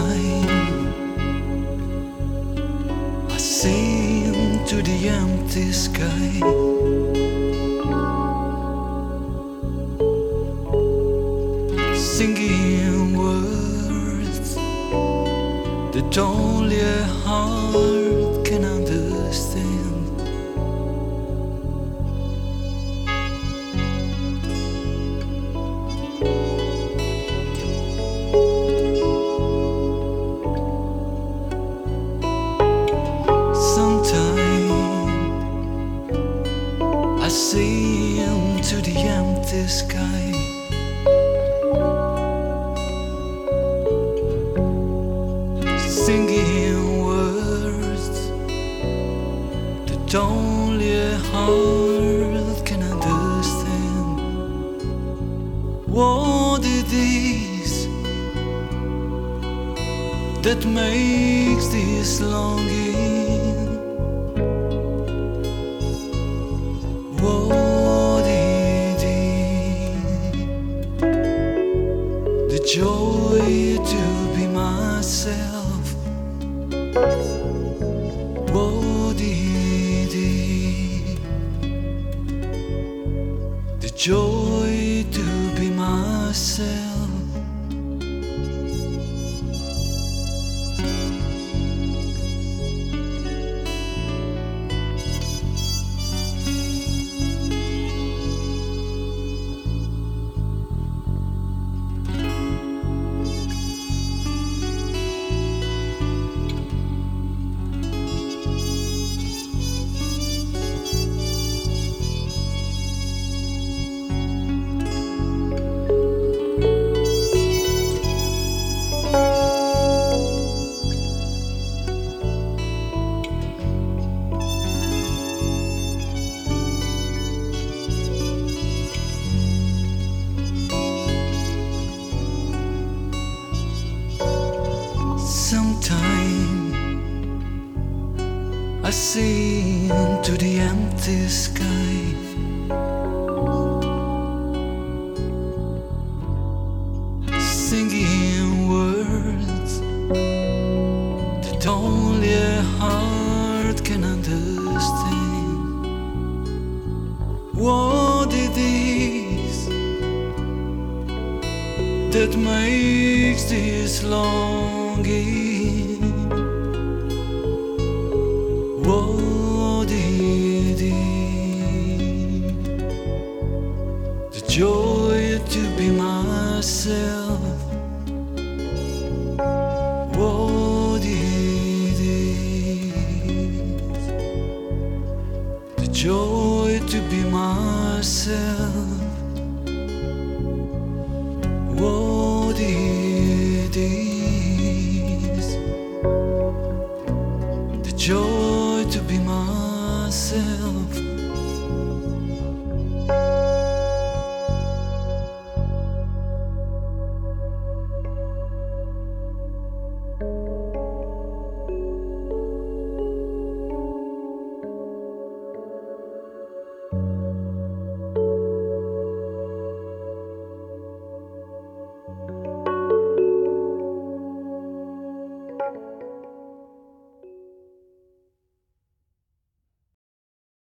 Sometime I sing to the empty sky, singing words that only a heart can understand. I sing to the empty sky, singing words that only a heart can understand. What it is that makes this longing? What it is, the joy to be myself. What it is, the joy to be myself. Sometime I sing to the empty sky, singing words that only a heart can understand. What it is that makes this longing? What it is, the joy to be myself. What it is, the joy to be myself. What it is, the joy to be myself.